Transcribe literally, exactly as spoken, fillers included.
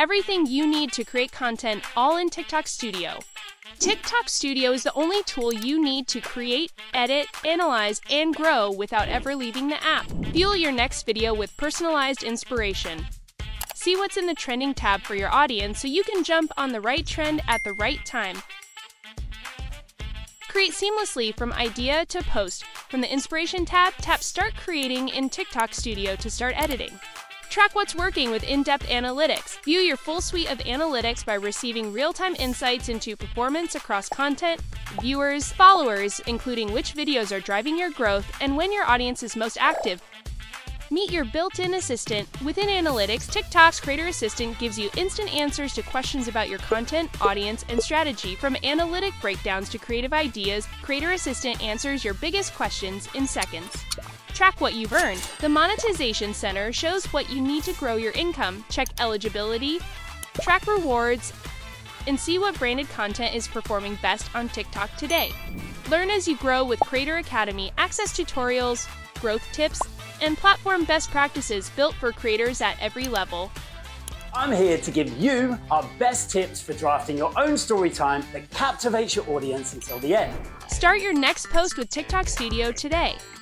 Everything you need to create content all in TikTok Studio. TikTok Studio is the only tool you need to create, edit, analyze, and grow without ever leaving the app. Fuel your next video with personalized inspiration. See what's in the trending tab for your audience so you can jump on the right trend at the right time. Create seamlessly from idea to post. From the Inspiration tab, tap Start Creating in TikTok Studio to start editing. Track what's working with in-depth analytics. View your full suite of analytics by receiving real-time insights into performance across content, viewers, followers, including which videos are driving your growth and when your audience is most active. Meet your built-in assistant. Within Analytics, TikTok's Creator Assistant gives you instant answers to questions about your content, audience, and strategy. From analytic breakdowns to creative ideas, Creator Assistant answers your biggest questions in seconds. Track what you've earned. The Monetization Center shows what you need to grow your income. Check eligibility, track rewards, and see what branded content is performing best on TikTok today. Learn as you grow with Creator Academy. Access tutorials, growth tips, and platform best practices built for creators at every level. I'm here to give you our best tips for drafting your own story time that captivates your audience until the end. Start your next post with TikTok Studio today.